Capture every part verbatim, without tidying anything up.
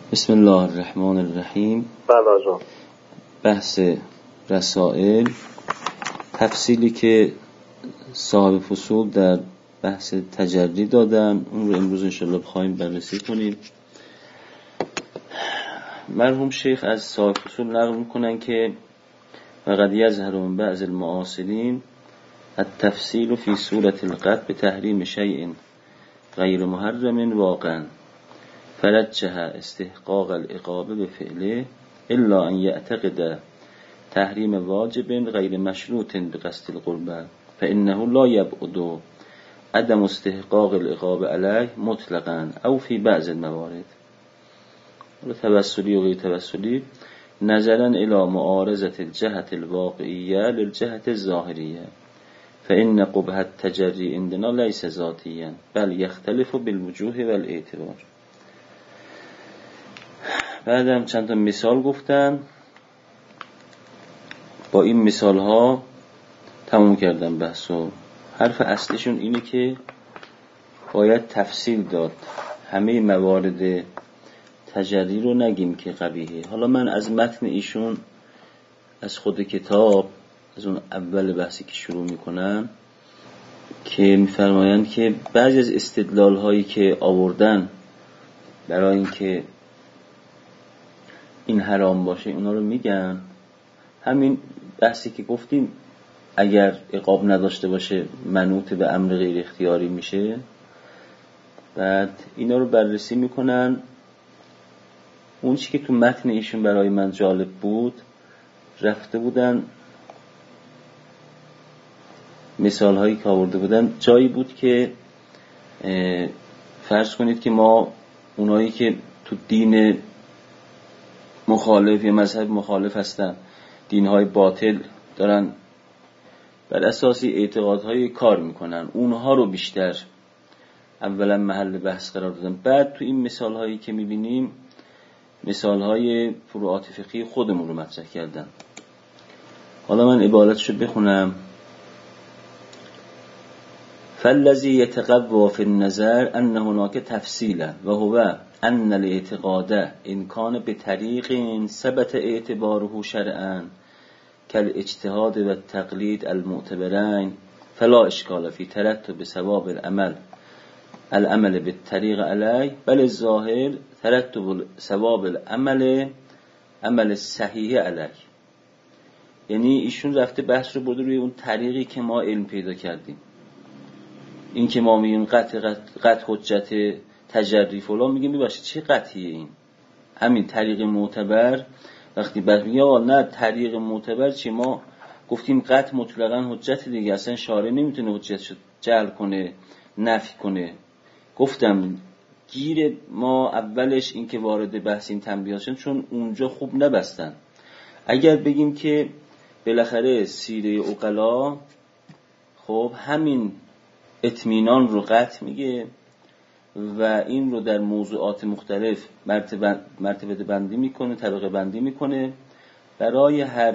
بسم الله الرحمن الرحیم. بله. بحث رسائل، تفصیلی که صاحب فصول در بحث تجری دادن اون رو امروز انشالله بخوایم بررسی کنیم. مرحوم شیخ از صاحب فصول نقل میکنن که فقد یظهر من بعض المعاصرین التفصیل فی صورت القطع بتحریم شیء غیر محرم واقعا فرجح استحقاق العقاب بفعله الا ان یعتقد تحریم واجب غیر مشروط بقصد القربة فانه لا یبعد عدم استحقاق العقاب علیه مطلقا او فی بعض الموارد. توسلی و غیر توسلی نظرا الى معارضة الجهة الواقعیه للجهة الظاهریه فإن قبح التجری عندنا ليس ذاتيا بل يختلف بالوجوه والاعتبار. بعدم چند تا مثال گفتن، با این مثال ها تموم کردم بحثو. حرف اصلیشون اینه که باید تفصیل داد، همه موارد تجری رو نگیم که قبیحه. حالا من از متن ایشون از خود کتاب، از اون اول بحثی که شروع میکنن که میفرمایند که بعضی از استدلال هایی که آوردن برای اینکه این حرام باشه اونا رو میگن. همین بحثی که گفتیم اگر عقاب نداشته باشه منوط به امر غیر اختیاری میشه. بعد اینا رو بررسی میکنن. اون چی که تو متن ایشون برای من جالب بود، رفته بودن مثال هایی که آورده بودن جایی بود که فرض کنید که ما اونایی که تو دین مخالف یا مذهب مخالف هستن، دینهای باطل دارن بر اساسی اعتقادهای کار میکنن، اونها رو بیشتر اولا محل بحث قرار دادن. بعد تو این مثال هایی که میبینیم مثال های فروعات فقهی خودمون رو مطرح کردن. حالا من عبارتشو بخونم. فالذی یتقوی فی النظر ان هناک تفصیلا و هو ان الاعتقاد ان کان بطریق ثبت اعتباره شرعا کالاجتهاد و التقلید المعتبرین فلا اشکال فی ترتب ثواب العمل العمل بالطریق علیه بل الظاهر ترتب ثواب العمل عمل صحیح علیه. یعنی ایشون رفته بحث رو برده روی اون طریقی که ما علم پیدا کردیم. این که ما میگیم قطع قطع, قطع حجت تجری فلان، میگیم ببخشید چه قطعیه این؟ همین طریق معتبر. وقتی بعد میگه آقا نه طریق معتبر چی؟ ما گفتیم قطع مطلقاً حجت دیگه، اصلا شارع نمیتونه حجتشو جعل کنه نفی کنه. گفتم گیر ما اولش این که وارد بحث این تنبیه شدن چون اونجا خوب نبستن. اگر بگیم که بالاخره سیره عقلا خب همین اطمینان رو قطع میگه و این رو در موضوعات مختلف مرتبه مرتبه بندی میکنه، طبقه بندی میکنه. برای هر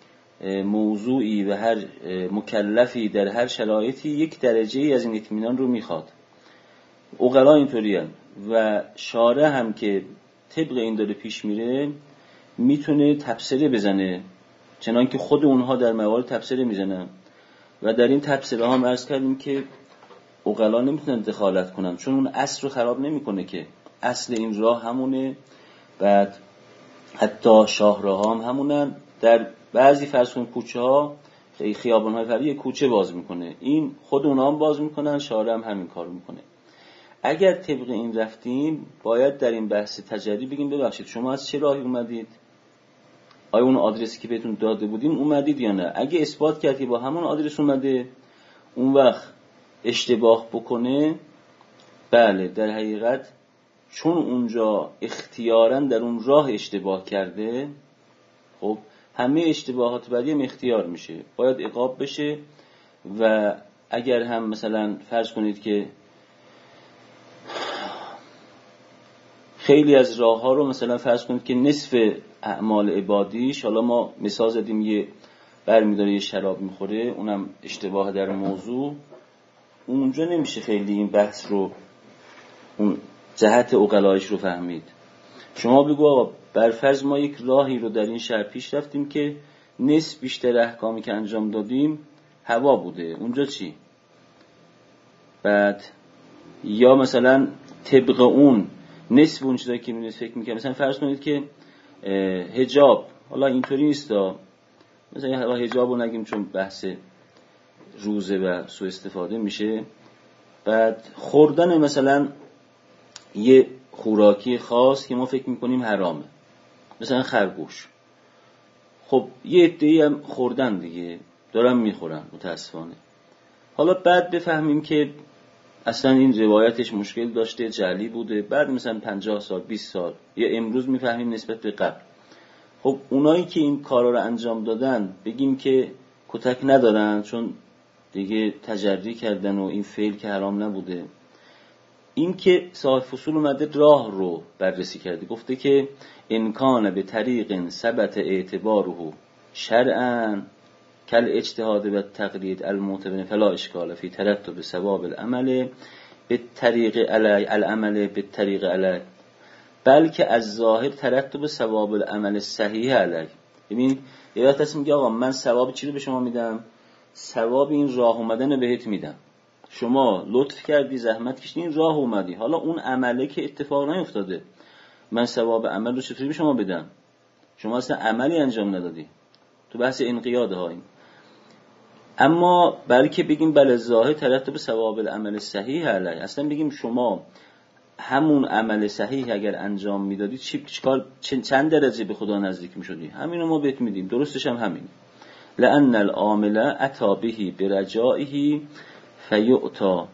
موضوعی و هر مکلفی در هر شرایطی یک درجه ای از این اطمینان رو میخواد. عقلا اینطوری هست و شارع هم که طبق این داره پیش میره میتونه تبصره بزنه، چنان که خود اونها در موارد تبصره میزنن و در این تبصره ها هم عرض کردیم که عقلا نمیتونن دخالت کنن چون اون اصل رو خراب نمیکنه که اصل این راه همونه. بعد حتی شاهراه هم همونن. در بعضی فرض کن کوچه ها خیابان های فرعی کوچه باز میکنه، این خود اونها هم باز میکنن، شارع هم همین کارو میکنه. اگر طبق این رفتیم باید در این بحث تجری بگیم ببخشید شما از چه راهی اومدید؟ آیا اون آدرسی که بهتون داده بودیم اومدید یا نه؟ اگه اثبات کردی با همون آدرس اومده، اون وقت اشتباه بکنه بله در حقیقت چون اونجا اختیاراً در اون راه اشتباه کرده، خب همه اشتباهات بعدی هم اختیار میشه، باید عقاب بشه. و اگر هم مثلا فرض کنید که خیلی از راه ها رو مثلا فرض کنید که نصف اعمال عبادیش، حالا ما مثال زدیم یه برمیداره یه شراب میخوره، اونم اشتباه در موضوع، اونجا نمیشه خیلی این بحث رو اون جهت عقلایش رو فهمید. شما بگو آقا برفرض ما یک راهی رو در این شهر پیش رفتیم که نصف بیشتر احکامی که انجام دادیم هوا بوده، اونجا چی؟ بعد یا مثلا طبق اون نصف اون چیزایی که می‌نویس فکر می‌کنم، مثلا فرض کنید که حجاب، حالا اینطوری نیستا، مثلا حجاب رو نگیم چون بحث روزه و سوء استفاده میشه، بعد خوردن مثلا یه خوراکی خاص که ما فکر میکنیم حرامه، مثلا خرگوش، خب یه عده‌ای هم خوردن دیگه، دارن میخورن متاسفانه. حالا بعد بفهمیم که اصلا این روایتش مشکل داشته، جعلی بوده، بعد مثلا پنجاه سال بیست سال یا امروز میفهمیم نسبت به قبل. خب اونایی که این کارا رو انجام دادن بگیم که کتک ندارن چون دیگه تجری کردن و این فعل که حرام نبوده. این که صاحب فصول اومده راه رو بررسی کرده، گفته که انکان به طریق ثبت اعتباره شرعا کل اجتهاد و تقلید المعتبر فلا اشکال فی ترتب ثواب العمل به طریق علی العمل به طریق علی، بلکه از ظاهر ترتب ثواب العمل صحیح علی. ببین یه وقت هست میگه آقا من ثواب چی رو به شما میدم؟ ثواب این راه اومدن بهت میدم، شما لطف کردی زحمت کشیدی راه اومدی، حالا اون عمله که اتفاق نیفتاده، من ثواب عمل رو چطوری به شما بدم؟ شما اصلا عملی انجام ندادی. تو بحث انقیاد ها این. اما بلکه بگیم بله ظاهر ترتب ثواب العمل صحیح علی، اصلا بگیم شما همون عمل صحیح اگر انجام میدادی چی چیکار چند درجه به خدا نزدیک میشدی، همینو ما بهت میدیم، درستش هم همین. لأن العامل اتى به برجائه فیعطا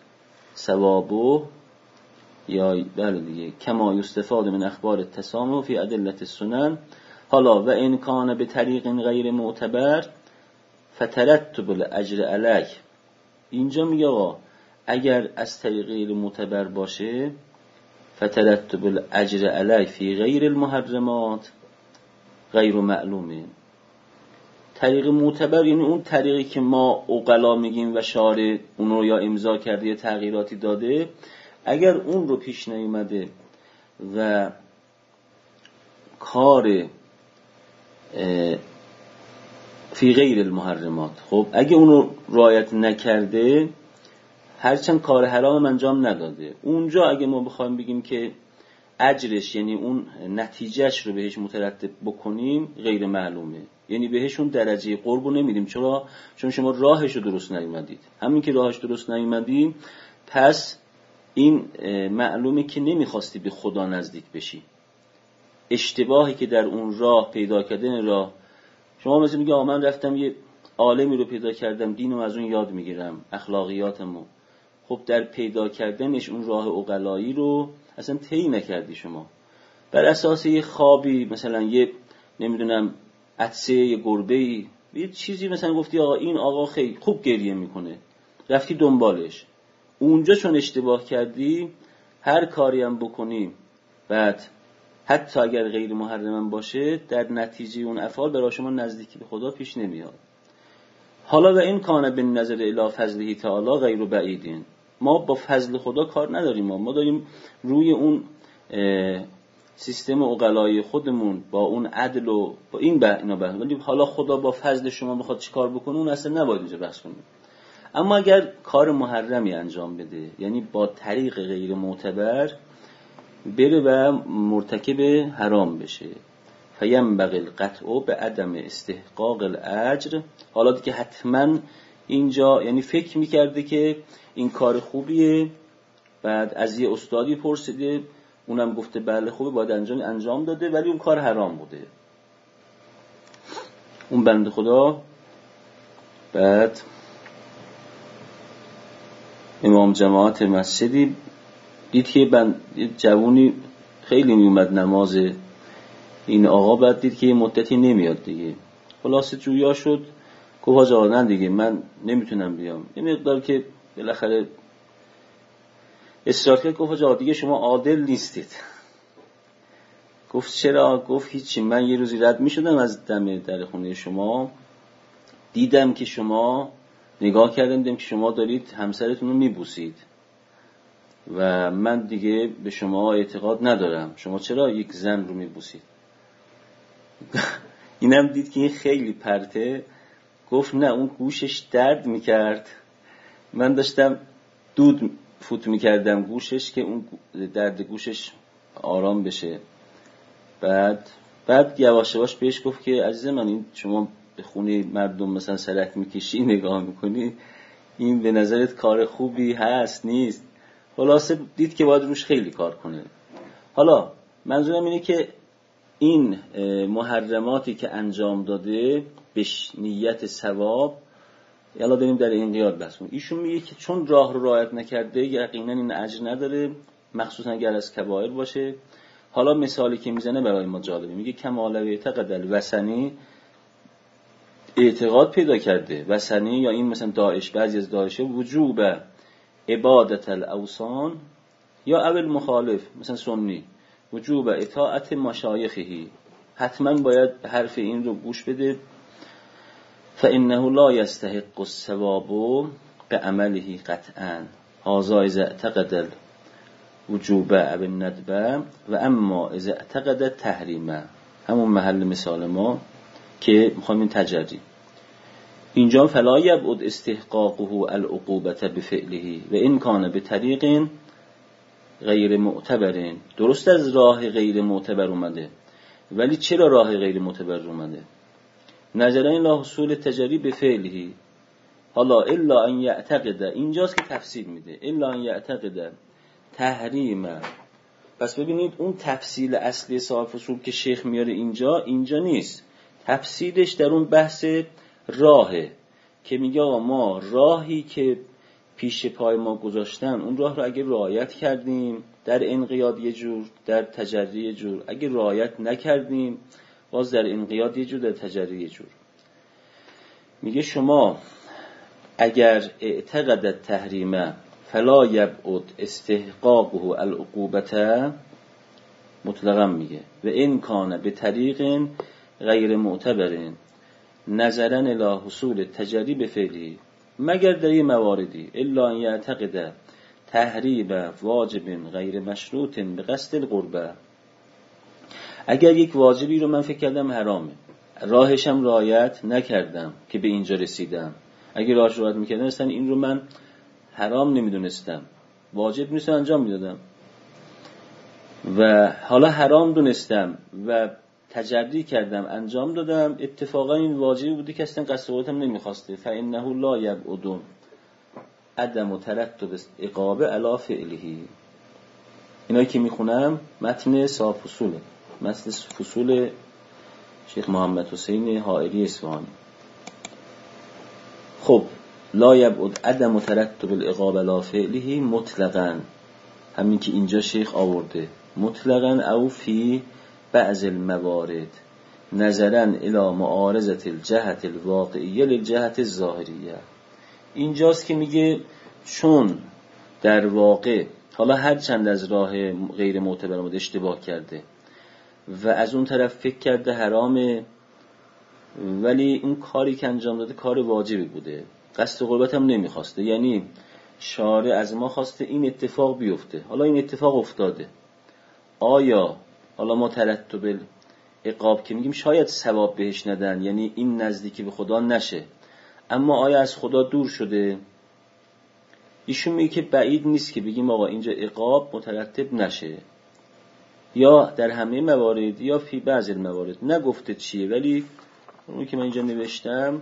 ثوابه، یا بله دیگه کما یستفاد من اخبار التسامح فی ادله السنن. حالا و ان کان به طریق غیر معتبر فترتب الاجر علیه، اینجا میگه آقا اگر از طریق غیر معتبر باشه فترتب الاجر علیه فی غیر المحرمات غیر معلومه. طریق معتبر یعنی اون طریقی که ما عقلا میگیم و شارع اون رو یا امضا کرده یا تغییراتی داده، اگر اون رو پیش نیومده و کار فی غیر المحرمات، خب اگه اون رو رعایت نکرده، هرچند کار حرام انجام نداده، اونجا اگه ما بخوایم بگیم که اجرش یعنی اون نتیجهش رو بهش مترتب بکنیم غیر معلومه، یعنی بهش اون درجه قرب رو نمیدیم. چرا؟ چون شما راهش رو درست نیومدید. همین که راهش درست نیومدی پس این معلومه که نمیخواستی به خدا نزدیک بشی. اشتباهی که در اون راه پیدا کردن راه، شما مثلا میگه آ من رفتم یه عالمی رو پیدا کردم دینو از اون یاد میگیرم اخلاقیاتمو، خب در پیدا کردنش اون راه عقلایی رو اصلا طی نکردی شما، بر اساس یه خوابی مثلا یه نمیدونم عطسه یه گربه‌ای یه چیزی مثلا گفتی آقا این آقا خیلی خوب گریه میکنه، رفتی دنبالش، اونجا چون اشتباه کردی هر کاری هم بکنی بعد حتی اگر غیر محرم باشه در نتیجه اون افعال برای شما نزدیکی به خدا پیش نمیاد. حالا و این کانه به نظر الی فضله تعالی غیر بعیدین، ما با فضل خدا کار نداریم، ما, ما داریم روی اون سیستم عقلای خودمون با اون عدل و با این به اینا بحث کنیم. حالا خدا با فضل شما میخواد چیکار بکنه اون اصلا نباید اینجا بحث کنیم. اما اگر کار محرمی انجام بده، یعنی با طریق غیر معتبر بره و مرتکب حرام بشه، فینبغی القطع به عدم استحقاق الاجر، حالا دیگه حتما اینجا یعنی فکر میکرده که این کار خوبیه، بعد از یه استادی پرسیده اونم گفته بله خوبه باید انجام انجام داده، ولی اون کار حرام بوده. اون بنده خدا بعد امام جماعت مسجدی دید که بند جوونی خیلی میومد نماز، این آقا بعد دید که یه مدتی نمیاد دیگه، خلاصه جویا شد، گفت حاج آقا نه دیگه من نمیتونم بیام، یه مقدار که بالاخره اصرار کرد، گفت حاج آقا دیگه شما عادل نیستید. گفت چرا؟ گفت هیچی، من یه روزی رد میشدم از دم در خونه شما، دیدم که شما نگاه کردم دیدم که شما دارید همسرتون رو میبوسید، و من دیگه به شما اعتقاد ندارم، شما چرا یک زن رو میبوسید؟ اینم دید که این خیلی پرته، گفت نه اون گوشش درد میکرد، من داشتم دود فوت میکردم گوشش که اون درد گوشش آرام بشه. بعد بعد یواش یواش بهش گفت که عزیز من، این شما به خونه مردم مثلا سرک میکشی نگاه میکنی، این به نظرت کار خوبی هست نیست؟ خلاصه دید که باید روش خیلی کار کنه. حالا منظورم اینه که این محرماتی که انجام داده به نیت ثواب، یالا بریم در این قیاد بحث کنیم. ایشون میگه که چون راه رو رعایت نکرده یقینا این اجر نداره، مخصوصا اگر از کبائر باشه. حالا مثالی که میزنه برای ما جالبه، میگه کمال اعتقاد الوثنی، اعتقاد پیدا کرده وثنی یا این مثلا داعش، بعضی از داعشه وجوب عبادت الاوثان، یا اول مخالف مثلا سنی وجوب اطاعت مشایخه، حتما باید حرف این رو گوش بده. فانه لا یستحق الثواب بعمله قطعا، هذا اذا اعتقد وجوب او الندب و اما اذا اعتقد تحریم. همون محل مثال ما که میخوام این تجری اینجا، فلا یبعد استحقاقه العقوبة بفعله و این کان به طریق غیر معتبر. درست از راه غیر معتبر اومده، ولی چرا راه غیر معتبر اومده؟ نظر این لا حصول تجری به فعله. حالا الا ان یعتقد، اینجاست که تفسیر میده، الا ان یعتقد تحریم. پس ببینید اون تفصیل اصلی صاحب فصول که شیخ میاره اینجا اینجا نیست، تفصیلش در اون بحث راهه که میگه آقا ما راهی که پیش پای ما گذاشتن اون راه رو اگه رعایت کردیم در انقیاد یه جور، در تجری یه جور، اگه رعایت نکردیم باز در انقیاد یه جور، در تجری یه جور. میگه شما اگر اعتقد تحریم فلا یبعد استحقاقه العقوبة، مطلقا میگه و این کان به طریق غیر معتبر نظرا الی حصول تجری به فعلی، مگر در این مواردی الا ان یعتقد تحریم واجب غیر مشروط به قصد القربه. اگر یک واجبی رو من فکر کردم حرامه، راهشم رعایت نکردم که به اینجا رسیدم، اگر راهش رعایت میکردم مثلا این رو من حرام نمیدونستم، واجب نیستم انجام میدادم، و حالا حرام دونستم و تجری کردم انجام دادم، اتفاقا این واجبی بودی که اصلا قصد قربتم نمیخواسته. فانه لا یبعد عدم ترتب عقاب علی فعله. اینایی که میخونم متن صاحب فصوله، متن فصول شیخ محمد حسین حائری اصفهانی. خب لا یبعد عدم ترتب العقاب علی فعله مطلقاً، همین که اینجا شیخ آورده، مطلقاً او فی بعض الموارد نظراً الی معارضة الجهت الواقعیه للجهت الظاهریه. اینجاست که میگه چون در واقع حالا هر چند از راه غیر معتبر مود اشتباه کرده و از اون طرف فکر کرده حرامه، ولی اون کاری که انجام داده کار واجبی بوده، قصد قربت هم نمیخواسته، یعنی شارع از ما خواسته این اتفاق بیفته، حالا این اتفاق افتاده، آیا حالا ما ترتب عقاب که میگیم شاید ثواب بهش ندن، یعنی این نزدیکی به خدا نشه، اما آیا از خدا دور شده؟ ایشون میگه که بعید نیست که بگیم آقا اینجا عقاب مترتب نشه، یا در همه موارد یا فی بعض الموارد. نگفته چیه، ولی اونی که من اینجا نوشتم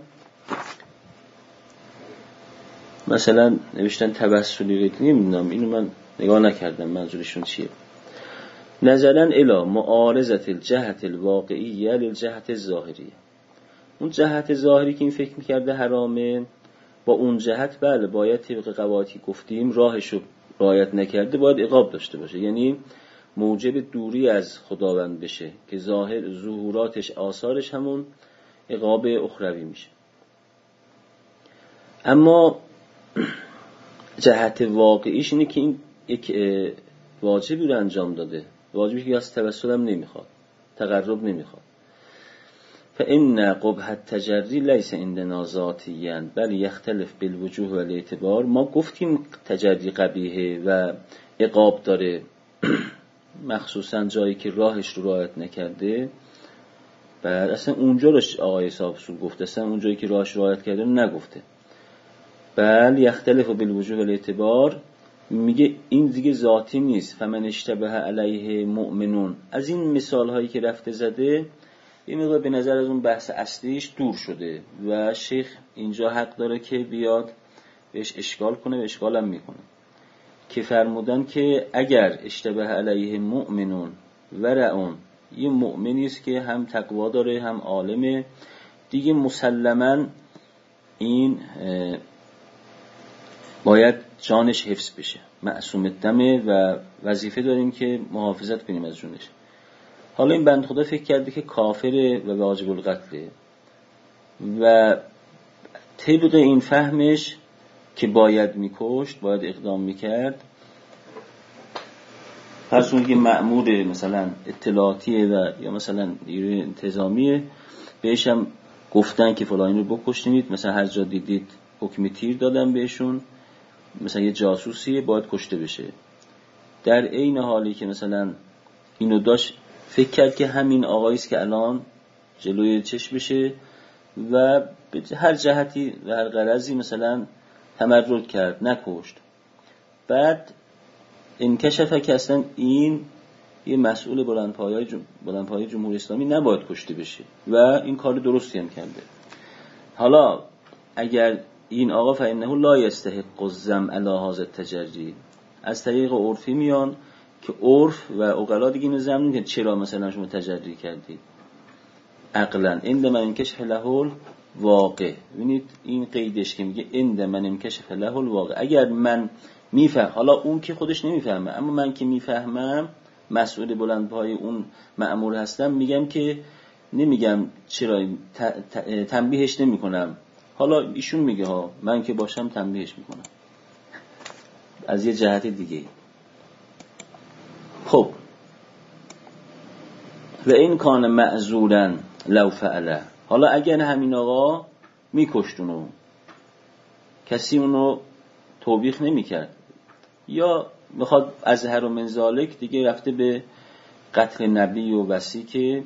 مثلا نوشتن توسلی رو نمیدونم، اینو من نگاه نکردم منظورشون چیه. نظرا الی معارضة الجهت الواقعیه للجهت الظاهریه، اون جهت ظاهری که این فکر میکرده حرامه با اون جهت بله باید طبق قواعدی گفتیم راهشو رعایت نکرده باید عقاب داشته باشه، یعنی موجب دوری از خداوند بشه که ظاهر ظهوراتش آثارش همون عقاب اخروی میشه. اما جهت واقعیش اینه که این یک واجبی رو انجام داده، واجبی که از توسل هم نمیخواد، تقرب نمیخواد. فإن قبح التجری لیس عندنا ذاتیاً بل یختلف بالوجوه و الاعتبار. ما گفتیم تجری قبیحه و عقاب داره مخصوصا جایی که راهش رو رعایت نکرده. بعد اصلا اونجا رو آقای صاحب اصول گفته، اصلا اونجایی که راهش رعایت کرده نگفته. بل یختلف بالوجوه و الاعتبار، میگه این دیگه ذاتی نیست. فمن اشتبه علیه مؤمنون، از این مثال هایی که رفته زده یه مقدار به نظر از اون بحث اصلیش دور شده و شیخ اینجا حق داره که بیاد بهش اشکال کنه و اشکال هم میکنه که فرمودن که اگر اشتبه علیه مؤمنون ورعون، یه مؤمنی است که هم تقوا داره هم عالمه، دیگه مسلماً این باید جانش حفظ بشه، معصوم دمه و وظیفه داریم که محافظت کنیم از جونش. حالا این بند خدا فکر کرده که کافره و واجب القتله و طبق این فهمش که باید میکشت، باید اقدام میکرد. پس اون که مأمور مثلا اطلاعاتیه و یا مثلا نیروی انتظامیه، بهش هم گفتن که فلانی رو بکشتید، مثلا هر جا دیدید حکم تیر دادن بهشون، مثلا یه جاسوسیه باید کشته بشه. در عین حالی که مثلا اینو داشت فکر کرد که همین آقایی است که الان جلوی چشمشه و به هر جهتی و هر غرضی مثلا تمرد کرد، نکشت. بعد انکشف که اصلا این یه مسئول بلندپایه‌ی جم... بلندپایه‌ی جمهوری اسلامی نباید کشته بشه و این کار درستی هم کرده. حالا اگر این آقا فإنه لا یستحق الذم علی هذا التجری، از طریق عرفی میان که عرف و عقلا دیگه اینو ذم نمی‌کنن چرا مثلا شما تجری کردید عقلا. عند من انکشف له واقع، ببینید این قیدش که میگه عند من انکشف له الواقع، اگر من میفهم، حالا اون که خودش نمیفهمه اما من که میفهمم مسئول بلندپایه اون مأمور هستم، میگم که نمیگم چرا تنبیهش نمیکنم. حالا ایشون میگه ها من که باشم تنبیهش میکنم از یه جهت دیگه. خب و این کان معذورن لو فعله، حالا اگر همین آقا میکشت اونو، کسی اونو توبیخ نمیکرد یا میخواد از هر و من ذالک دیگه رفته به قتل نبی و وصی که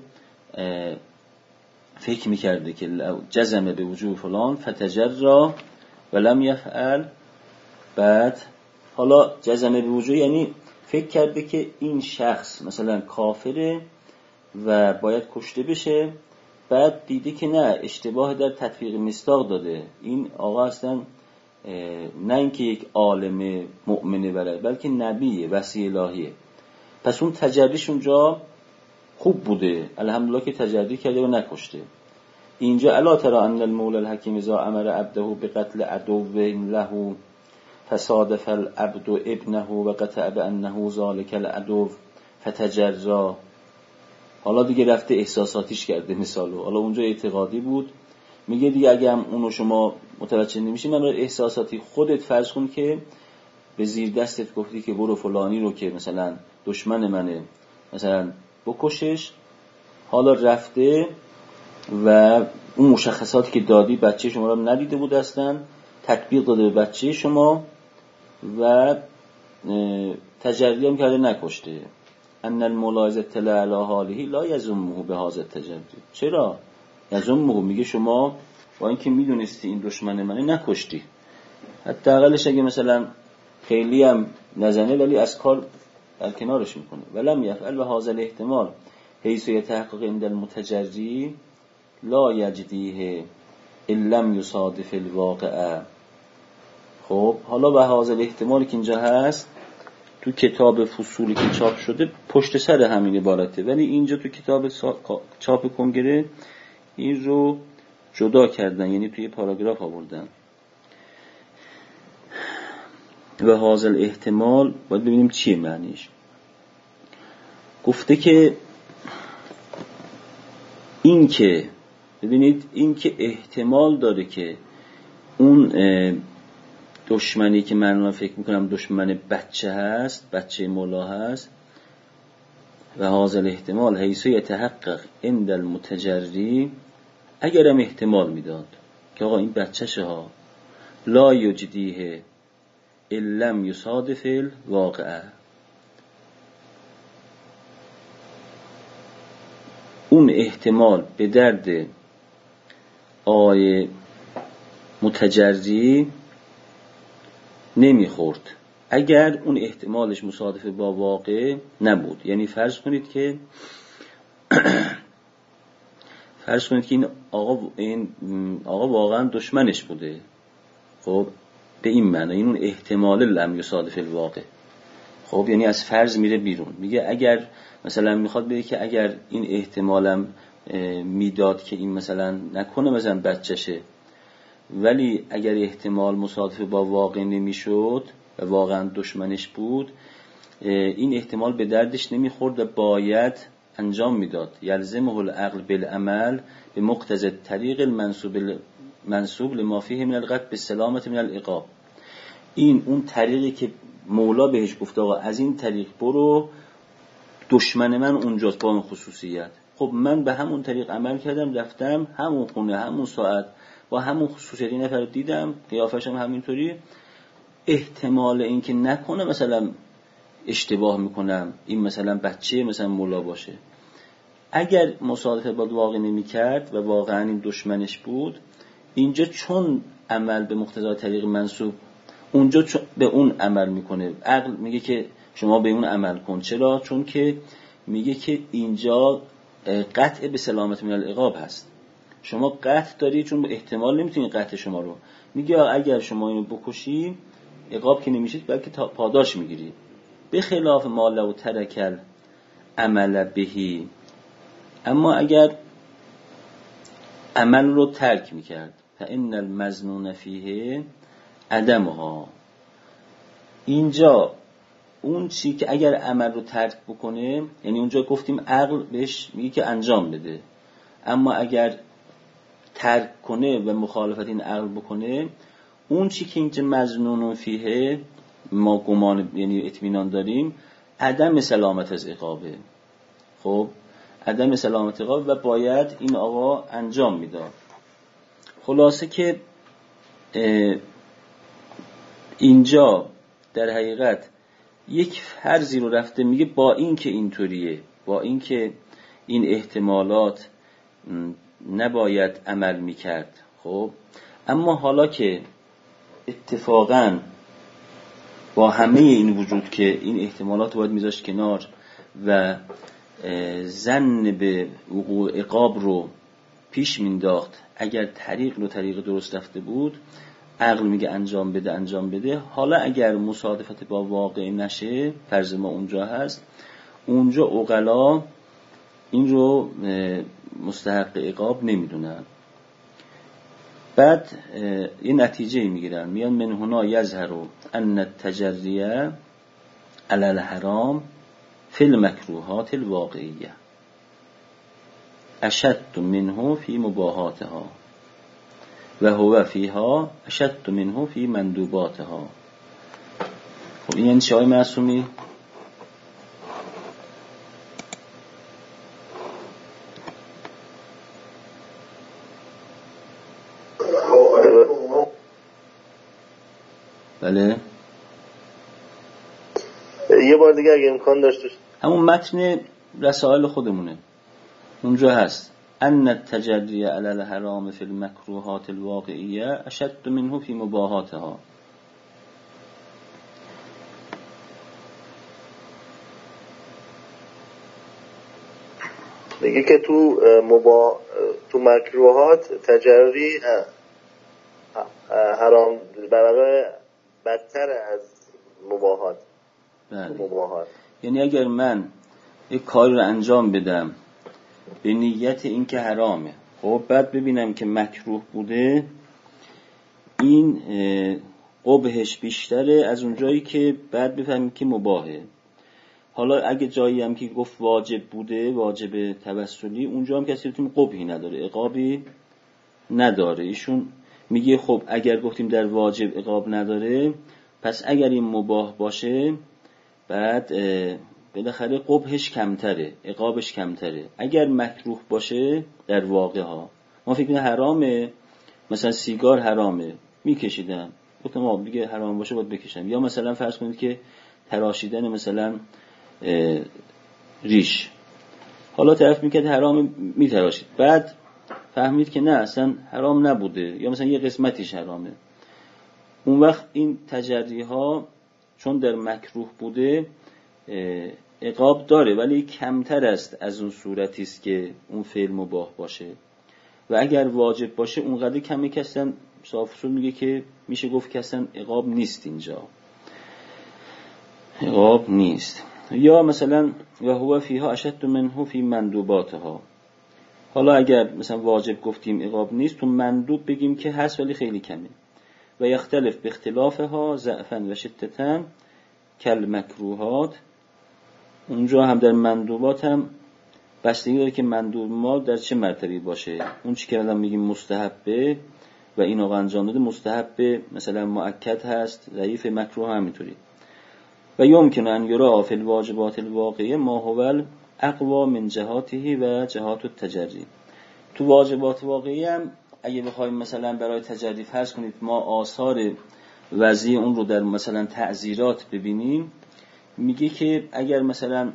فکر میکرده که جزمه به وجوه فلان فتجرا ولم یفعل. بعد حالا جزمه به وجوه یعنی فکر کرده که این شخص مثلا کافره و باید کشته بشه، بعد دیده که نه، اشتباه در تطبیق مصداق داده. این آقا اصلا نه اینکه یک عالم مؤمنه برای، بلکه نبیه، وصی الهیه. پس اون تجریش اونجا خوب بوده، الحمدلله که تجری کرده و نکشته. اینجا الا ترى ان المولى الحکیم اذا امر عبده بقتل عدو له فصادف العبد ابنه وقطع بانه ذلك العدو فتجرا. حالا دیگه رفته احساساتیش کرده مثالو، حالا اونجا اعتقادی بود، میگه دیگه اگه هم اونو شما متوجه نمیشی، من احساساتی خودت فرض کن که به زیر دستت گفتی که برو فلانی رو که مثلا دشمن منه مثلا بکشش، حالا رفته و اون مشخصاتی که دادی بچه شما رو ندیده بود اصلا، تطبیق داده به بچه شما و تجری هم کرده نکشته. ان الملاحظه تلا علی حاله لا یذمه به هذا التجری. چرا یذمه؟ میگه شما با اینکه میدونستی این دشمن منه نکشتی، حتی اقلش اگه مثلا خیلی هم نزنه ولی از کار در کنارش میکنه. ولم یفعل و هذا الاحتمال حیث یتحقق عند المتجری لا یجدیه ان لم یصادف الواقع. خب حالا به هذا الاحتمالی که اینجا هست تو کتاب فصولی که چاپ شده پشت سر همین عبارته، ولی اینجا تو کتاب چاپ کنگره این رو جدا کردن، یعنی توی پاراگراف آوردن. و هذا الاحتمال باید ببینیم چیه معنیش. گفته که این که ببینید این که احتمال داره که اون دشمنی که من فکر میکنم دشمن بچه هست، بچه مولا هست، و هذا الاحتمال حیث یتحقق عند المتجری اگرم احتمال میداد که آقا این بچه‌شه ها، لا یجدیه لم یصادف الواقع، اون احتمال به درد آقای متجری نمیخورد اگر اون احتمالش مصادف با واقع نبود. یعنی فرض کنید که فرض کنید که این آقا این آقا واقعا دشمنش بوده، خب به این معنی این اون احتمال لم یصادف الواقع. خب یعنی از فرض میره بیرون، میگه اگر مثلا میخواد بگه که اگر این احتمالم میداد که این مثلا نکنه مثلا بچه‌شه، ولی اگر احتمال مصادف با واقع نمیشد و واقعا دشمنش بود، این احتمال به دردش نمیخورد و باید انجام میداد. یلزمه العقل بالعمل به مقتضی طریق المنسوب منسوب لما فیه من القطع بالسلامة من العقاب. این اون طریقی که مولا بهش گفت آقا از این طریق برو، دشمن من اونجاست با اون خصوصیت. خب من به همون طریق عمل کردم، رفتم همون خونه همون ساعت با همون خصوصیت این نفر دیدم، قیافش هم همینطوری، احتمال این که نکنه مثلا اشتباه میکنم این مثلا بچه مثلا مولا باشه، اگر مصادفه با واقع نمی کرد و واقعا این دشمنش بود، اینجا چون عمل به مقتضای طریق منسوب اونجا به اون عمل میکنه، عقل میگه که شما به اون عمل کن. چرا؟ چون که میگه که اینجا قطع به سلامت من العقاب هست، شما قطع داری چون احتمال نمیتونی قطع شما رو، میگه اگر شما اینو بکشی عقاب که نمیشید بلکه پاداش میگیری. به خلاف ما لو ترکل عمل بهی، اما اگر عمل رو ترک میکرد، فإن المظنون فیه عدمها، اینجا اون چی که اگر عمل رو ترک بکنه، یعنی اونجا گفتیم عقل بهش میگه که انجام بده، اما اگر ترک کنه و مخالفت این عقل بکنه، اون چی که اینجا مظنون فیه ما گمان یعنی اطمینان داریم عدم سلامت از عقابه. خب عدم سلامت عقاب و باید این آقا انجام میداد. خلاصه که اینجا در حقیقت یک فرضی رو رفته میگه با این که اینطوریه، با این که این احتمالات نباید عمل میکرد، خب اما حالا که اتفاقاً با همه این وجود که این احتمالات باید میذاشت کنار و ظن به وقوع عقاب رو پیش مینداخت، اگر طریق رو طریق درست رفته بود عقل میگه انجام بده انجام بده. حالا اگر مصادفت با واقع نشه، فرض ما اونجا هست، اونجا عقلا این رو مستحق عقاب نمیدونن. بعد یه نتیجه میگیرن، میان من هنا یظهر ان التجریه علی الحرام فی المکروهات الواقعیه اشد منه فی مباحاتها و هو فیها اشد منه فی مندوباتها. خب این یعنی چه های معصومی؟ بله یه بار دیگه اگه امکان داشتش. همون متن رسائل خودمونه اونجا هست، ان التجری علی الحرام فی المکروهات الواقعیه اشد منه فی مباحاتها. میگه که تو مبا تو مکروهات تجری حرام برای بدتر از مباحات. بله. مباحات یعنی اگر من یک کاری رو انجام بدم به نیت این که حرامه، خب بعد ببینم که مکروه بوده، این قبحش بیشتره از اون جایی که بعد بفهمیم که مباحه. حالا اگه جایی هم که گفت واجب بوده، واجب توسلی، اونجا هم کسی بتونیم قبحی نداره، عقابی نداره. ایشون میگه خب اگر گفتیم در واجب عقاب نداره، پس اگر این مباح باشه بعد بالاخره قبحش کمتره، عقابش کمتره. اگر مکروه باشه در واقع ها، ما فکر کنیم حرامه، مثلا سیگار حرامه میکشیدم، گفتم آقا دیگه حرام باشه باید بکشم. یا مثلا فرض کنید که تراشیدن مثلا ریش، حالا طرف میکرد حرام میتراشید، بعد فهمید که نه اصلا حرام نبوده یا مثلا یه قسمتیش حرامه، اون وقت این تجری ها چون در مکروه بوده عقاب داره، ولی کمتر است از اون صورتی است که اون فعل مباح باشه. و اگر واجب باشه اونقدر کمی که اصلا صاف اصول میگه که میشه گفت که اصلا عقاب نیست، اینجا عقاب نیست. یا مثلا و هو فیها اشد منه فی مندوباتها، حالا اگر مثلا واجب گفتیم عقاب نیست، تو مندوب بگیم که هست ولی خیلی کمه. و یختلف به اختلافها ضعفا و شدتا کل مکروهات، اونجا هم در مندوبات هم بستگی داره که مندوب ما در چه مرتبه باشه. اون چی که الان میگیم مستحبه و این آقا انجام داده مستحبه مثلا مؤکد هست، ضعیف مکروه هم همینطوری. و یمکن ان یرا فی الواجبات الواقعه ما هو اقوا من جهاته و جهات التجری. تو واجبات واقعی هم اگه بخوایم مثلا برای تجری فرض کنید ما آثار وضعی اون رو در مثلا تعزیرات ببینیم، میگه که اگر مثلا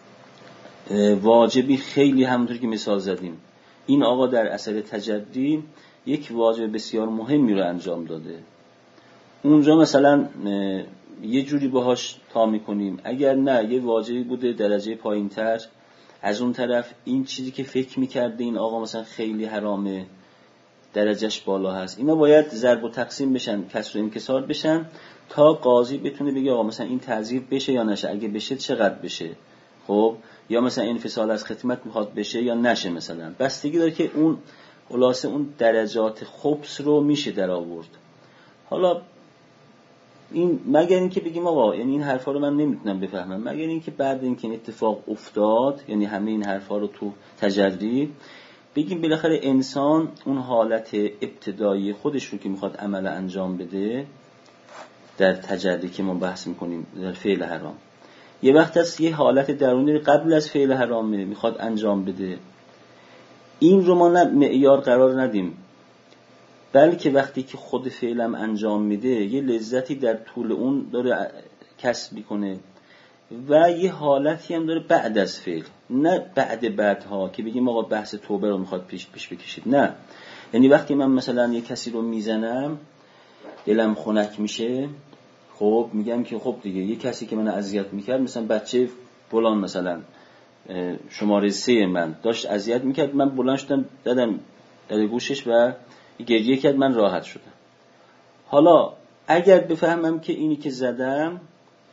واجبی خیلی همونطور که مثال زدیم این آقا در اثر تجری یک واجب بسیار مهمی رو انجام داده، اونجا مثلا یه جوری باهاش تا میکنیم. اگر نه یه واجبی بوده درجه پایین تر، از اون طرف این چیزی که فکر میکرده این آقا مثلا خیلی حرامه درجهش بالا هست، اینا باید ضرب و تقسیم بشن، کسر و انکسار بشن تا قاضی بتونه بگه آقا مثلا این تعزیر بشه یا نشه، اگه بشه چقدر بشه، خب یا مثلا انفصال از خدمت میخواد بشه یا نشه. مثلا بستگی داره که اون خلاصه اون درجات خبث رو میشه در آورد. حالا این مگر اینکه بگیم آقا یعنی این حرفا رو من نمیتونم بفهمم، مگر اینکه بعد اینکه این اتفاق افتاد یعنی همه این حرفا رو تو تجری بگیم بالاخره انسان اون حالت ابتدایی خودش رو که میخواد عمل انجام بده در تجری که ما بحث میکنیم در فعل حرام، یه وقت از یه حالت درونی قبل از فعل حرام میخواد انجام بده، این رو ما معیار قرار ندیم، بلکه وقتی که خود فعلم انجام میده یه لذتی در طول اون داره کسب میکنه و یه حالتی هم داره بعد از فعل، نه بعد بعدها که بگیم آقا بحث توبه رو میخواد پیش پیش بکشید، نه. یعنی وقتی من مثلا یه کسی رو میزنم دلم خنک میشه، خب میگم که خب دیگه یه کسی که من اذیت میکرد، مثلا بچه فلان مثلا شماره سه من داشت اذیت میکرد، من بلند شدم دادم در گوشش و گریه کرد، من راحت شدم. حالا اگر بفهمم که اینی که زدم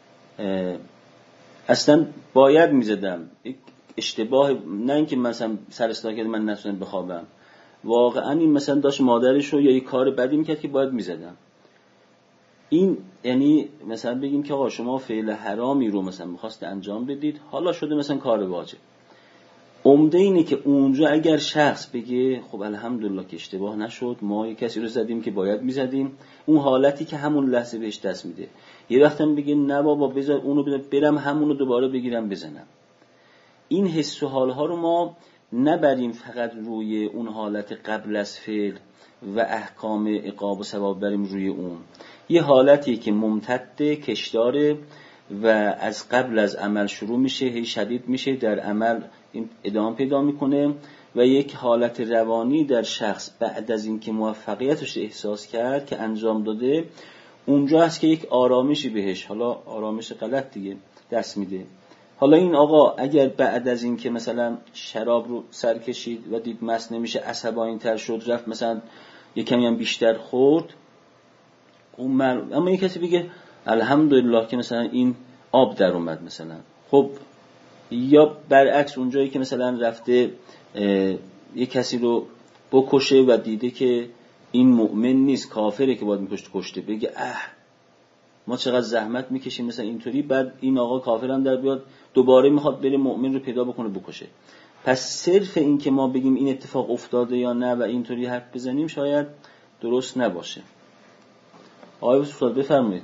اصلا باید میزدم، اشتباه، نه اینکه مثلا سر اصلاح کرد من نتونم بخوابم، واقعا این مثلا داشت مادرش رو یا یه کار بدی میکرد که باید میزدم، این یعنی مثلا بگیم که آقا شما فعل حرامی رو مثلا میخواست انجام بدید، حالا شده مثلا کار واجب، عمده اینه که اونجا اگر شخص بگه خب الحمدلله که اشتباه نشد، ما یک کسی رو زدیم که باید میزدیم، اون حالتی که همون لحظه بهش دست میده. یه وقت هم بگه نه بابا بذار اونو برم همونو دوباره بگیرم بزنم. این حس و حالها رو ما نبریم فقط روی اون حالت قبل از فعل و احکام عقاب و ثواب بریم روی اون، یه حالتی که ممتد کشداره و از قبل از عمل شروع میشه، هی شدید میشه، در عمل این ادامه پیدا میکنه و یک حالت روانی در شخص بعد از اینکه موفقیتش احساس کرد که انجام داده، اونجا هست که یک آرامشی بهش، حالا آرامش غلط دیگه، دست میده. حالا این آقا اگر بعد از اینکه مثلا شراب رو سر کشید و دید مست نمیشه، عصبانی تر شد، رفت مثلا یک کمی هم بیشتر خورد، اون مر... اما یک کسی بگه الحمدلله که مثلا این آب در اومد مثلا، خب یا برعکس اونجایی که مثلا رفته یک کسی رو بکشه و دیده که این مؤمن نیست، کافره که باید میکشت کشته، بگه اه ما چقدر زحمت میکشیم مثلا اینطوری، بعد این آقا کافر هم در بیاد دوباره میخواد بره مؤمن رو پیدا بکنه بکشه. پس صرف این که ما بگیم این اتفاق افتاده یا نه و اینطوری حرف بزنیم شاید درست نباشه. آقای استاد بفرمایید.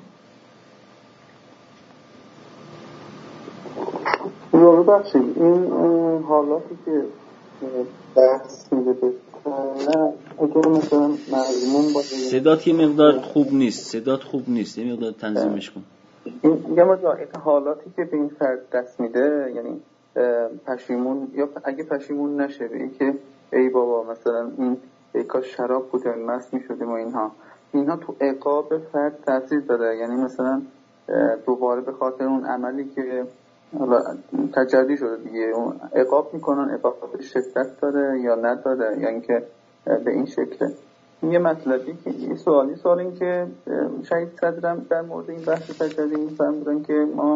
رو بخشید این حالاتی که بحث میده نه اگر مثلا مضمون باشه. صدات یه مقدار خوب نیست، صدات خوب نیست، یه مقدار تنظیمش کن. میگم آقا این حالاتی که به این فرد دست میده، یعنی پشیمون یا اگه پشیمون نشه به اینکه ای بابا مثلا این ای کاش شراب بودن مست میشدیم و اینها اینها تو عقاب فرد تاثیر داره. یعنی مثلا دوباره به خاطر اون عملی که تجلی شده دیگه اون عقاب میکنن، عقاب شدت داره یا نداره، یعنی که به این شکله. یه مطلبی که یه سوالی سوال این که شاید صدرم در مورد این بحث تجلی میفهم بودن که ما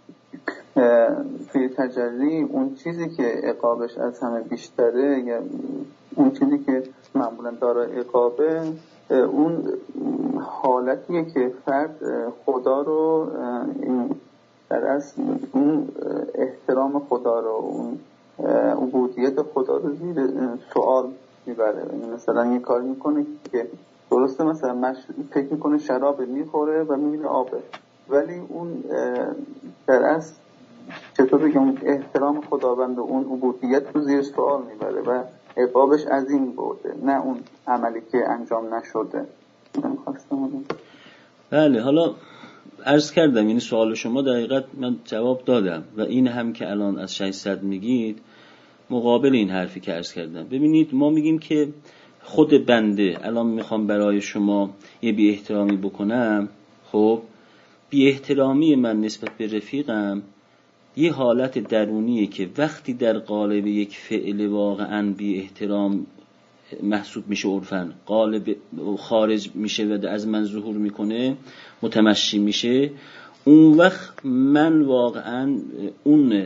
توی تجلی اون چیزی که عقابش از همه بیشتره یا اون چیزی که معمولا داره عقابه، اون حالتیه که فرد خدا رو در اصل اون احترام خدا رو، اون عبودیت خدا رو زیر سوال میبره. مثلا یه کار میکنه که درسته مثلا مش... فکر میکنه شراب میخوره و میبینه آبه، ولی اون در اصل چطور بگم احترام خداوند و اون عبودیت رو زیر سوال میبره و عقابش از این بوده، نه اون عملی که انجام نشده. من خواستم بله، حالا عرض کردم یعنی سوال شما دقیقاً من جواب دادم و این هم که الان از ششصد میگید مقابل این حرفی که عرض کردم. ببینید ما میگیم که خود بنده الان میخوام برای شما یه بی احترامی بکنم، خب بی احترامی من نسبت به رفیقم یه حالت درونیه که وقتی در قالب یک فعل واقعاً بی احترام محسوب میشه، عرفاً قالب خارج میشه و از من ظهور میکنه، متمشی میشه، اون وقت من واقعاً اون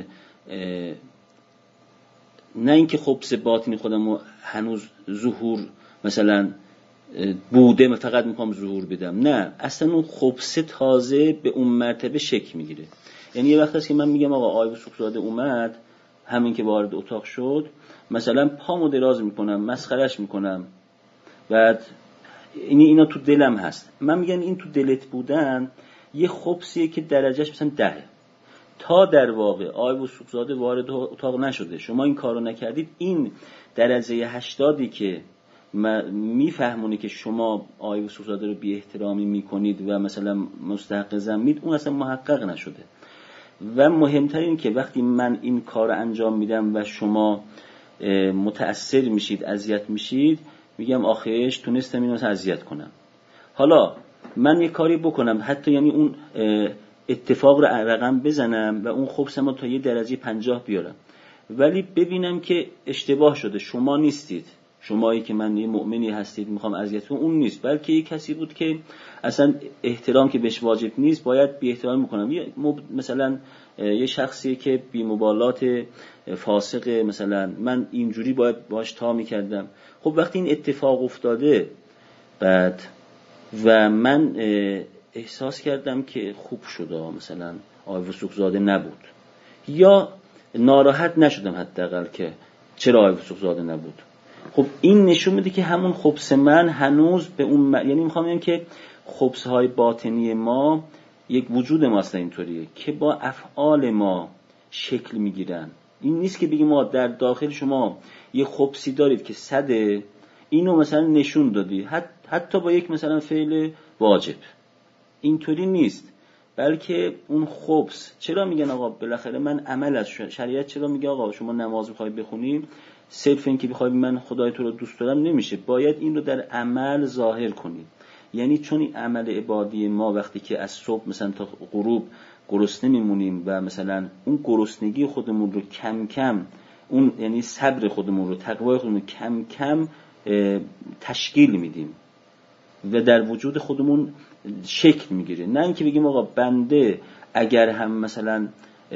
نه اینکه خبث باطنی خودم رو هنوز ظهور مثلا بوده فقط میخوام ظهور بدم، نه اصلا اون خبث تازه به اون مرتبه شکل میگیره. یعنی یه وقت هست که من میگم آقا آقای وثوق‌زاده اومد، همین که وارد اتاق شد مثلا پامو دراز میکنم، مسخرش میکنم، بعد این اینا تو دلم هست. من میگم این تو دلت بودن یه خبثیه که درجهش مثلا ده، تا در واقع آقای وثوق‌زاده وارد اتاق نشده شما این کارو نکردید، این درجه هشتادی که میفهمونه که شما آقای وثوق‌زاده رو بی احترامی میکنید و مثلا مستحق ذمید، اون اصلا محقق نشده. و مهمتر این که وقتی من این کار انجام میدم و شما متأثر میشید، اذیت میشید، میگم آخیش تونستم اینو اذیت کنم. حالا من یه کاری بکنم حتی یعنی اون اتفاق رو رقم بزنم و اون خبثمو تا یه درجه پنجاه بیارم، ولی ببینم که اشتباه شده، شما نیستید، شمایی که من یه مؤمنی هستید میخوام اذیت کنم، اون نیست، بلکه یه کسی بود که اصلا احترام که بهش واجب نیست باید بی احترام میکنم. مثلا یه شخصی که بی مبالات فاسق، مثلا من اینجوری باید باش تا میکردم. خب وقتی این اتفاق افتاده بعد و من احساس کردم که خوب شده، مثلا آقای وثوق‌زاده نبود، یا ناراحت نشدم حداقل که چرا آقای وثوق‌زاده نبود، خب این نشون میده که همون خبث من هنوز به اون م... یعنی میخوام بگم که خبث‌های باطنی ما یک وجود ماست اینطوریه که با افعال ما شکل میگیرن. این نیست که بگیم ما در داخل شما یه خبثی دارید که صده اینو مثلا نشون دادی حت... حتی با یک مثلا فعل واجب، اینطوری نیست، بلکه اون خبث. چرا میگن آقا بالاخره من عمل از شریعت چرا میگه آقا شما نماز میخوای بخونی صرف این که بخوای من خدای تو رو دوست دارم نمیشه، باید این رو در عمل ظاهر کنی. یعنی چون این عمل عبادی ما وقتی که از صبح مثلا تا غروب گرسنه میمونیم و مثلا اون گرسنگی خودمون رو کم کم، اون یعنی صبر خودمون رو، تقوای خودمون رو کم کم تشکیل میدیم و در وجود خودمون شکل میگیره. نه اینکه بگیم آقا بنده اگر هم مثلا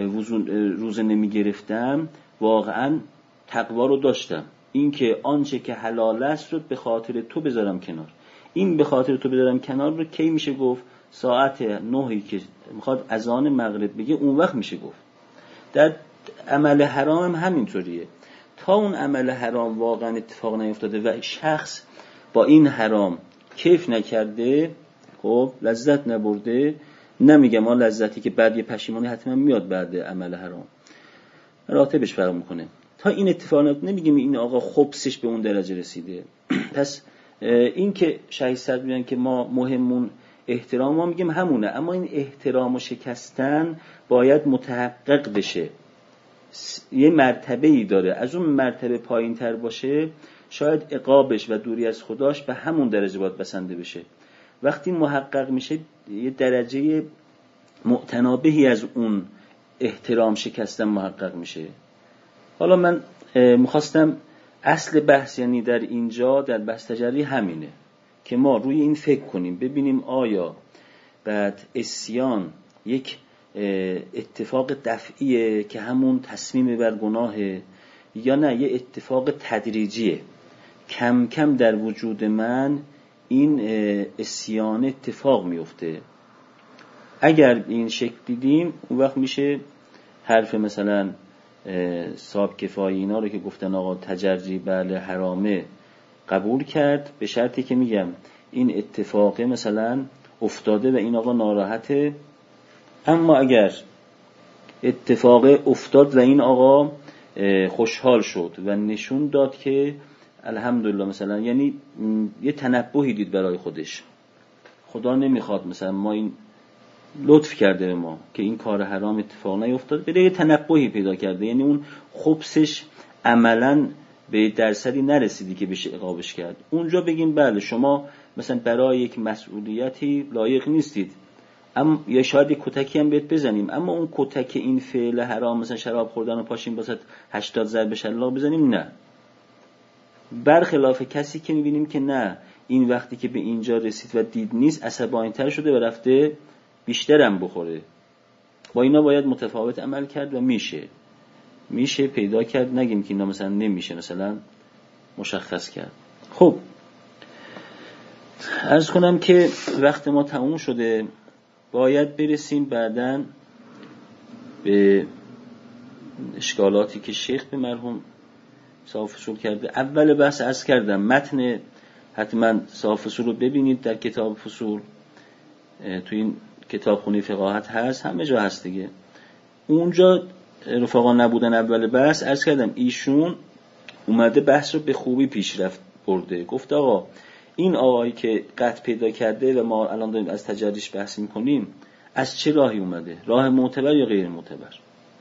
روزه نمیگرفتم واقعا تقوا رو داشتم، این که آنچه که حلال است رو به خاطر تو بذارم کنار. این به خاطر تو بذارم کنار رو کی میشه گفت؟ ساعت نهی که میخواد اذان مغرب بگه اون وقت میشه گفت. در عمل حرام هم همینطوریه، تا اون عمل حرام واقعا اتفاق نیفتاده و شخص با این حرام کیف نکرده، خب لذت نبرده، نمیگم ما لذتی که بعد یه پشیمانی حتما میاد بعد عمل حرام، راتبش فرق میکنه، تا این اتفاق نمیگیم این آقا خبثش به اون درجه رسیده. پس این که شهید صدر میگن که ما مهمون احترام، ما میگیم همونه، اما این احترام و شکستن باید متحقق بشه، یه مرتبه‌ای داره، از اون مرتبه پایین تر باشه شاید عقابش و دوری از خداش به همون درجه باید بسنده بشه. وقتی محقق میشه یه درجه معتنابهی از اون احترام شکستن محقق میشه. حالا من میخواستم اصل بحث یعنی در اینجا در بحث تجری همینه که ما روی این فکر کنیم ببینیم آیا بعد عصیان یک اتفاق دفعیه که همون تصمیم بر گناهه، یا نه یه اتفاق تدریجیه، کم کم در وجود من این عصیان اتفاق میفته. اگر این شکل دیدیم اون وقت میشه حرف مثلا صاحب کفایی اینا رو که گفتن آقا تجری بله حرامه قبول کرد، به شرطی که میگم این اتفاق مثلا افتاده و این آقا ناراحته. اما اگر اتفاق افتاد و این آقا خوشحال شد و نشون داد که الحمدلله مثلا، یعنی یه تنبهی دید برای خودش، خدا نمیخواد مثلا ما این لطف کرده به ما که این کار حرام اتفاق نیفتاد، بده یه تنبهی پیدا کرده، یعنی اون خبثش عملاً به درصدی نرسیدی که بشه عقابش کرد. اونجا بگیم بله شما مثلا برای یک مسئولیتی لایق نیستید، اما یا شاید یک کتکی هم بهت بزنیم، اما اون کتک این فعل حرام مثلا شراب خوردن و پاشیم واسه هشتاد ضرب شلاق بزنیم، نه. برخلاف کسی که میبینیم که نه این وقتی که به اینجا رسید و دید نیست عصبانی‌تر شده و رفته بیشترم بخوره، با اینا باید متفاوت عمل کرد و میشه میشه پیدا کرد، نگیم که اینا مثلا نمیشه مثلا مشخص کرد. خب عرض کنم که وقت ما تموم شده، باید برسیم بعداً به اشکالاتی که شیخ به مرحوم صاحب فصول کرده. اول بحث عرض کردم متن حتما صاحب فصول رو ببینید در کتاب فصول، تو این کتاب خونی فقاهت هست، همه جا هست دیگه. اونجا رفقا نبودن اول بحث عرض کردم ایشون اومده بحث رو به خوبی پیشرفت برده، گفت آقا این آقایی که قطع پیدا کرده و ما الان داریم از تجریش بحث میکنیم از چه راهی اومده، راه معتبر یا غیر معتبر،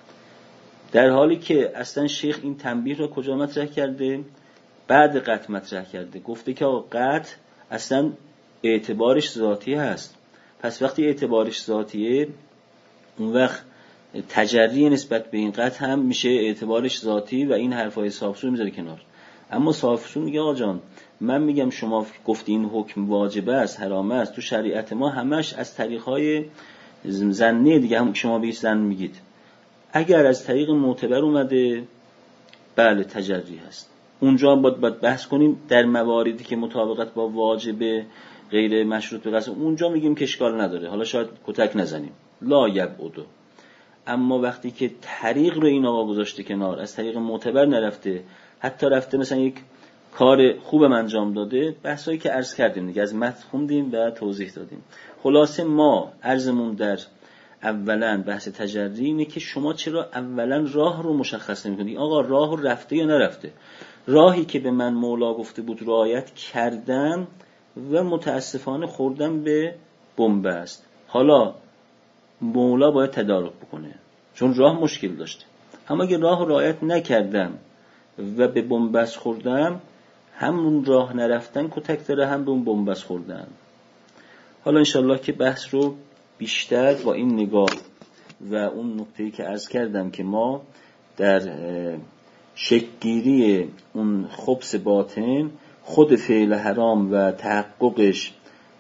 در حالی که اصلا شیخ این تنبیه رو کجا مطرح کرده؟ بعد قطع مطرح کرده، گفته که آقا قطع اصلا اعتبارش ذاتی هست، پس وقتی اعتبارش ذاتیه اون وقت تجری نسبت به این قطع هم میشه اعتبارش ذاتی و این حرفای صاحبسون میذاره کنار. اما صاحبسون میگه آقا جان من میگم شما گفتی این حکم واجبه است حرامه است، تو شریعت ما همش از طریقهای ظنی دیگه، هم شما بهش ظن میگید، اگر از طریق معتبر اومده بله تجری هست. اونجا باید, باید بحث کنیم در مواردی که مطابقت با واجبه غیر مشروط به قصد، اونجا میگیم که اشکال نداره، حالا شاید کتک نزنیم لا یبعدو. اما وقتی که طریق رو این آقا گذاشته کنار، از طریق معتبر نرفته، حتی رفته مثلا یک کار خوبم انجام داده، بحثایی که عرض کردیم دیگه، از متن خوندیم و توضیح دادیم. خلاصه ما عرضمون در اولا بحث تجری اینه که شما چرا اولا راه رو مشخص نمی‌کنید، آقا راه رو رفته یا نرفته، راهی که به من مولا گفته بود رعایت کردم و متاسفانه خوردم به بنبست، حالا مولا باید تدارک بکنه چون راه مشکل داشته. اما اگه راه رو رعایت نکردم و به بنبست خوردم، همون راه نرفتن کتک داره، هم به اون بنبست خوردن. حالا انشالله که بحث رو بیشتر با این نگاه و اون نکته‌ای که عرض کردم که ما در شکل‌گیری اون خبث باطن خود فعل حرام و تحققش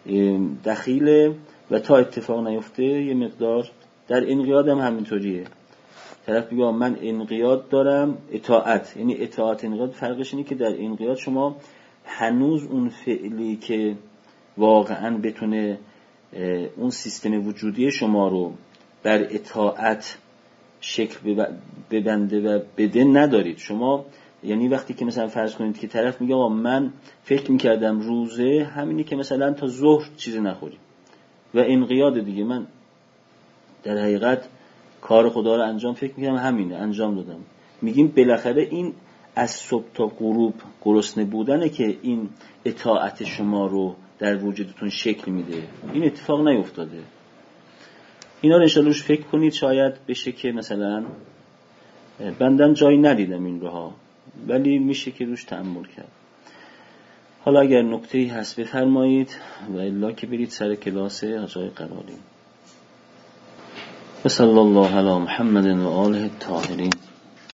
دخیله و تا اتفاق نیفته یه مقدار در انقیاد هم همینطوریه. طرف بگه من انقیاد دارم، اطاعت، یعنی اطاعت انقیاد فرقش اینه که در انقیاد شما هنوز اون فعلی که واقعا بتونه اون سیستم وجودی شما رو بر اطاعت شکل ببنده و بده ندارید شما. یعنی وقتی که مثلا فرض کنید که طرف میگه آقا من فکر میکردم روزه همینی که مثلا تا ظهر چیزی نخوریم و انقیاد دیگه، من در حقیقت کار خدا رو انجام فکر میکردم همینه انجام دادم، میگیم بالاخره این از صبح تا غروب گرسنه بودنه که این اطاعت شما رو در وجودتون شکل میده. این اتفاق نیفتاده. اینا رو انشاءالله روش فکر کنید، شاید بشه که مثلا بندم جایی ندیدم این روها، ولی میشه که روش تأمل کرد. حالا اگر نکته‌ای هست بفرمایید و الا که برید سر کلاس حاجی قرالی. و صلی الله علی محمد و آله الطاهرین.